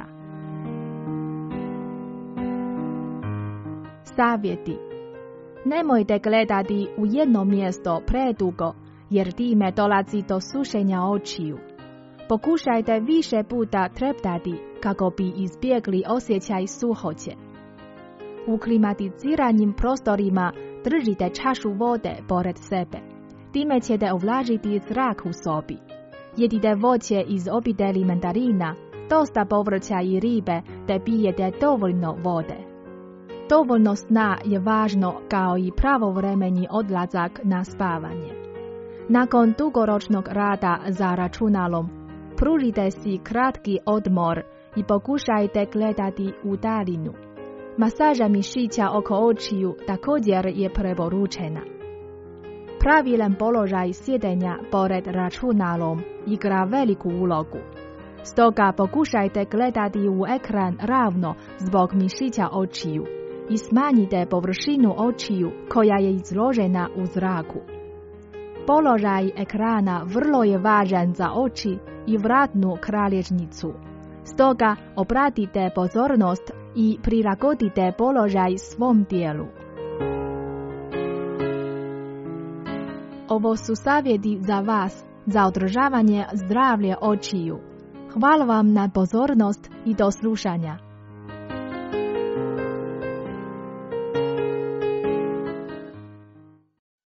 Speaker 8: Savjeti. Nemojte gledati u jedno mjesto predugo, jer time dolazi do sušenja očiju. Pokušajte više puta treptati kako bi izbjegli osjećaj suhoće. U klimatiziranim prostorima držite čašu vode pored sebe. Time ćete ovlažiti zrak u sobi. Jedite voće iz obitelji mandarina, dosta povrća i ribe te pijete dovoljno vode. Dovoljno sna je važno kao i pravovremeni odlazak na spavanje. Nakon dugoročnog rada za računalom, pružite si kratki odmor i pokušajte gledati u daljinu. Masaža mišića oko očiju također je preporučena. Pravilan položaj sjedenja pored računalom igra veliku ulogu. Stoga pokušajte gledati u ekran ravno zbog mišića očiju i smanjite površinu očiju koja je izložena u zraku. Položaj ekrana vrlo je važan za oči i vratnu kralježnicu. Stoga obratite pozornost i prilagodite položaj svom tijelu. Ovo su savjeti za vas za održavanje zdravlja očiju. Hvala vam na pozornost i do slušanja.